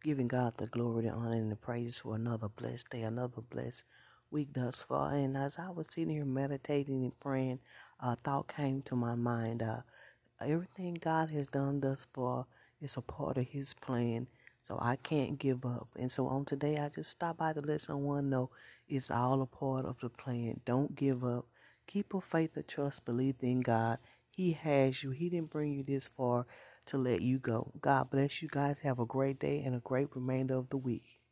giving God the glory, the honor, and the praise for another blessed day, another blessed week thus far. And as I was sitting here meditating and praying, a thought came to my mind. Everything God has done thus far is a part of His plan, so I can't give up. And so on today, I just stopped by to let someone know it's all a part of the plan. Don't give up. Keep a faith, a trust, believe in God. He has you. He didn't bring you this far to let you go. God bless you guys. Have a great day and a great remainder of the week.